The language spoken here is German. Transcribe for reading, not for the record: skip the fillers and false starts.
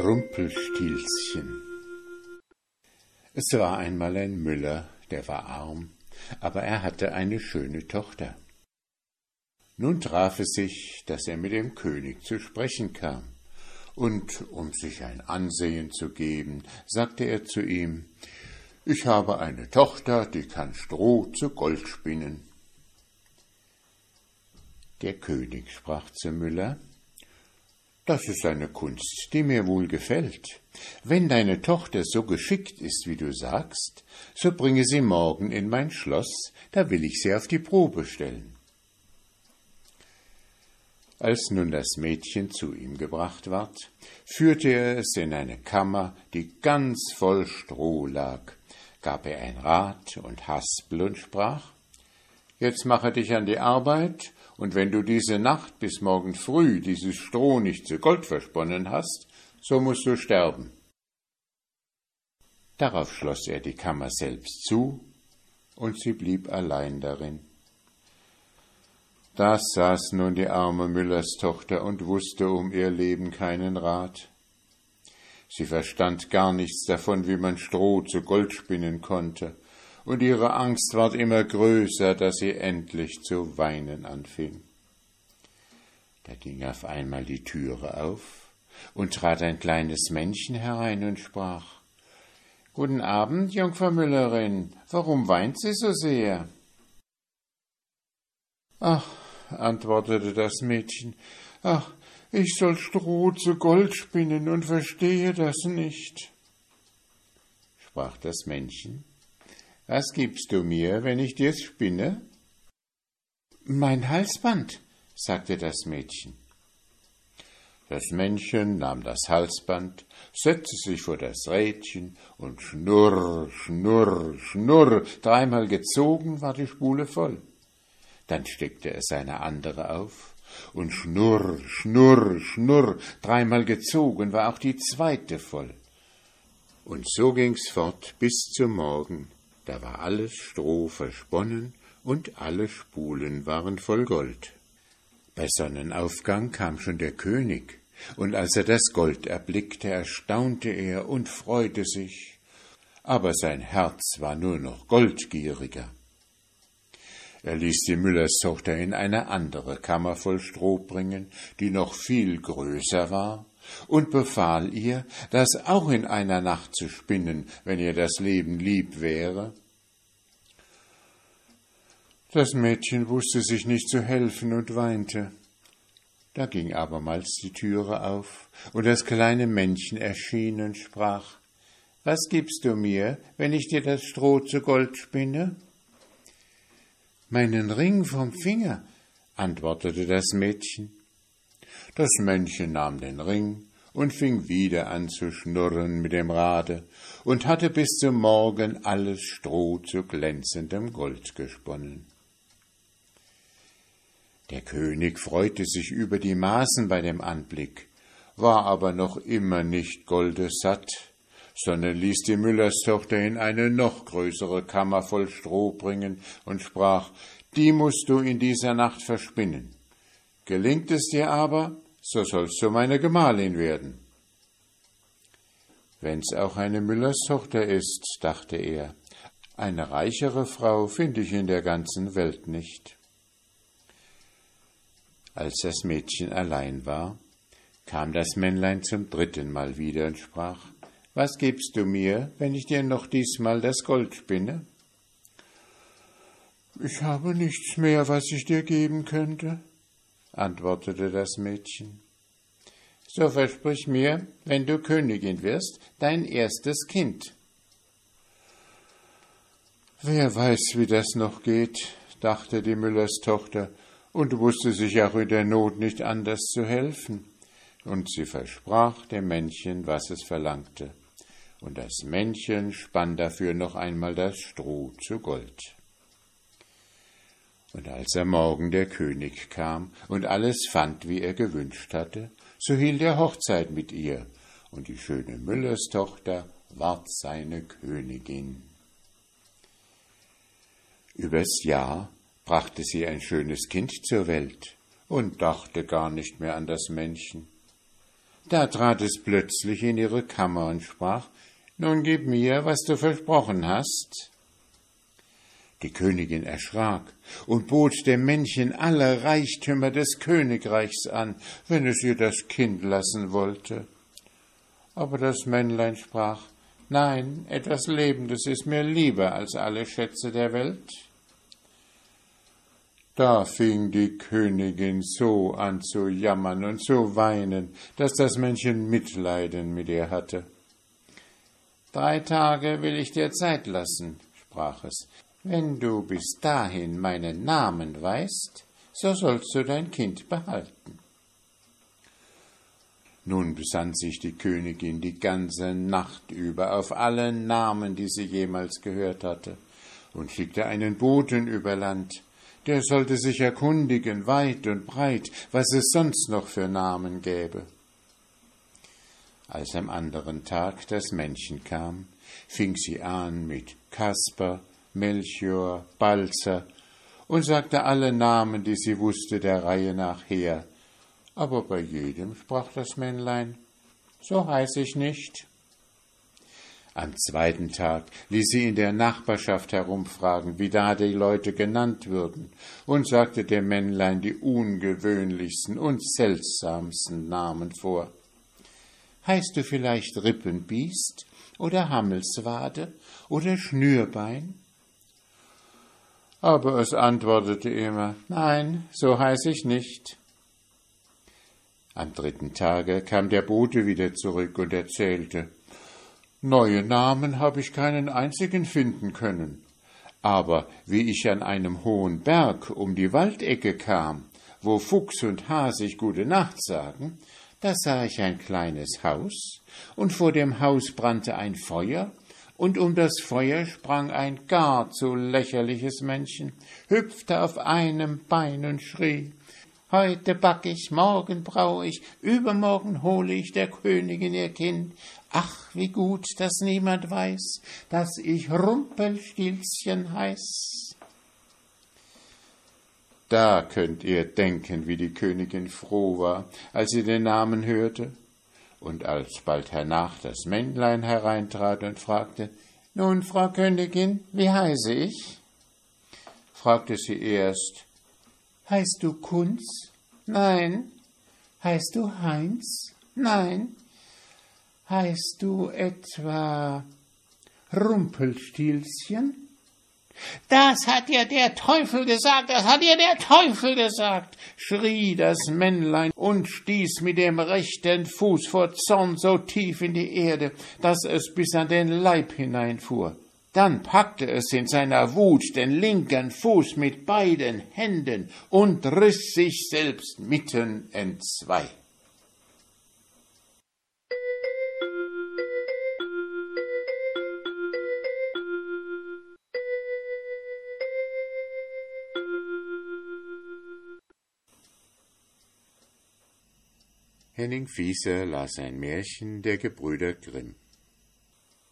Rumpelstilzchen. Es war einmal ein Müller, der war arm, aber er hatte eine schöne Tochter. Nun traf es sich, dass er mit dem König zu sprechen kam, und um sich ein Ansehen zu geben, sagte er zu ihm: »Ich habe eine Tochter, die kann Stroh zu Gold spinnen.« Der König sprach zum Müller: »Das ist eine Kunst, die mir wohl gefällt. Wenn deine Tochter so geschickt ist, wie du sagst, so bringe sie morgen in mein Schloss, da will ich sie auf die Probe stellen.« Als nun das Mädchen zu ihm gebracht ward, führte er es in eine Kammer, die ganz voll Stroh lag, gab er ein Rad und Haspel und sprach: »Jetzt mache dich an die Arbeit, und wenn du diese Nacht bis morgen früh dieses Stroh nicht zu Gold versponnen hast, so musst du sterben.« Darauf schloss er die Kammer selbst zu, und sie blieb allein darin. Da saß nun die arme Müllerstochter und wusste um ihr Leben keinen Rat. Sie verstand gar nichts davon, wie man Stroh zu Gold spinnen konnte, und ihre Angst ward immer größer, dass sie endlich zu weinen anfing. Da ging auf einmal die Türe auf, und trat ein kleines Männchen herein und sprach: »Guten Abend, Jungfer Müllerin, warum weint sie so sehr?« »Ach«, antwortete das Mädchen, »ach, ich soll Stroh zu Gold spinnen und verstehe das nicht.« Sprach das Männchen: »Was gibst du mir, wenn ich dir's spinne?« »Mein Halsband«, sagte das Mädchen. Das Männchen nahm das Halsband, setzte sich vor das Rädchen und schnurr, schnurr, schnurr, 3-mal gezogen war die Spule voll. Dann steckte es eine andere auf, und schnurr, schnurr, schnurr, 3-mal gezogen war auch die 2. voll. Und so ging's fort bis zum Morgen. Da war alles Stroh versponnen und alle Spulen waren voll Gold. Bei Sonnenaufgang kam schon der König, und als er das Gold erblickte, erstaunte er und freute sich, aber sein Herz war nur noch goldgieriger. Er ließ die Müllerstochter in eine andere Kammer voll Stroh bringen, die noch viel größer war, und befahl ihr, das auch in einer Nacht zu spinnen, wenn ihr das Leben lieb wäre. Das Mädchen wusste sich nicht zu helfen und weinte. Da ging abermals die Türe auf, und das kleine Männchen erschien und sprach: »Was gibst du mir, wenn ich dir das Stroh zu Gold spinne?« »Meinen Ring vom Finger«, antwortete das Mädchen. Das Männchen nahm den Ring und fing wieder an zu schnurren mit dem Rade und hatte bis zum Morgen alles Stroh zu glänzendem Gold gesponnen. Der König freute sich über die Maßen bei dem Anblick, war aber noch immer nicht goldessatt, sondern ließ die Müllerstochter in eine noch größere Kammer voll Stroh bringen und sprach: »Die musst du in dieser Nacht verspinnen. Gelingt es dir aber, so sollst du meine Gemahlin werden.« »Wenn's auch eine Müllerstochter ist«, dachte er, »eine reichere Frau finde ich in der ganzen Welt nicht.« Als das Mädchen allein war, kam das Männlein zum 3. Mal wieder und sprach: »Was gibst du mir, wenn ich dir noch diesmal das Gold spinne?« »Ich habe nichts mehr, was ich dir geben könnte«, antwortete das Mädchen. »So versprich mir, wenn du Königin wirst, dein erstes Kind.« »Wer weiß, wie das noch geht«, dachte die Müllerstochter und wusste sich auch in der Not nicht anders zu helfen, und sie versprach dem Männchen, was es verlangte, und das Männchen spann dafür noch einmal das Stroh zu Gold. Und als am Morgen der König kam und alles fand, wie er gewünscht hatte, so hielt er Hochzeit mit ihr, und die schöne Müllerstochter ward seine Königin. Übers Jahr brachte sie ein schönes Kind zur Welt und dachte gar nicht mehr an das Männchen. Da trat es plötzlich in ihre Kammer und sprach: »Nun gib mir, was du versprochen hast.« Die Königin erschrak und bot dem Männchen alle Reichtümer des Königreichs an, wenn es ihr das Kind lassen wollte. Aber das Männlein sprach: »Nein, etwas Lebendes ist mir lieber als alle Schätze der Welt.« Da fing die Königin so an zu jammern und zu weinen, dass das Männchen Mitleiden mit ihr hatte. »3 Tage will ich dir Zeit lassen«, sprach es. »Wenn du bis dahin meinen Namen weißt, so sollst du dein Kind behalten.« Nun besann sich die Königin die ganze Nacht über auf alle Namen, die sie jemals gehört hatte, und schickte einen Boten über Land. Der sollte sich erkundigen, weit und breit, was es sonst noch für Namen gäbe. Als am anderen Tag das Männchen kam, fing sie an mit Kasper, Melchior, Balzer und sagte alle Namen, die sie wusste, der Reihe nach her. Aber bei jedem sprach das Männlein: »So heiß ich nicht.« Am 2. Tag ließ sie in der Nachbarschaft herumfragen, wie da die Leute genannt würden, und sagte dem Männlein die ungewöhnlichsten und seltsamsten Namen vor. »Heißt du vielleicht Rippenbiest oder Hammelswade oder Schnürbein?« Aber es antwortete immer: »Nein, so heiß ich nicht.« Am 3. Tage kam der Bote wieder zurück und erzählte: »Neue Namen habe ich keinen einzigen finden können. Aber wie ich an einem hohen Berg um die Waldecke kam, wo Fuchs und Hase sich gute Nacht sagen, da sah ich ein kleines Haus, und vor dem Haus brannte ein Feuer, und um das Feuer sprang ein gar zu lächerliches Männchen, hüpfte auf einem Bein und schrie: »Heute back ich, morgen brau ich, übermorgen hole ich der Königin ihr Kind. Ach, wie gut, dass niemand weiß, dass ich Rumpelstilzchen heiß.« Da könnt ihr denken, wie die Königin froh war, als sie den Namen hörte. Und als bald hernach das Männlein hereintrat und fragte: »Nun, Frau Königin, wie heiße ich?« fragte sie erst: »Heißt du Kunz?« »Nein.« »Heißt du Heinz?« »Nein.« »Heißt du etwa Rumpelstilzchen?« »Das hat dir der Teufel gesagt, das hat dir der Teufel gesagt«, schrie das Männlein und stieß mit dem rechten Fuß vor Zorn so tief in die Erde, dass es bis an den Leib hineinfuhr. Dann packte es in seiner Wut den linken Fuß mit beiden Händen und riss sich selbst mitten entzwei. Henning Fieser las ein Märchen der Gebrüder Grimm.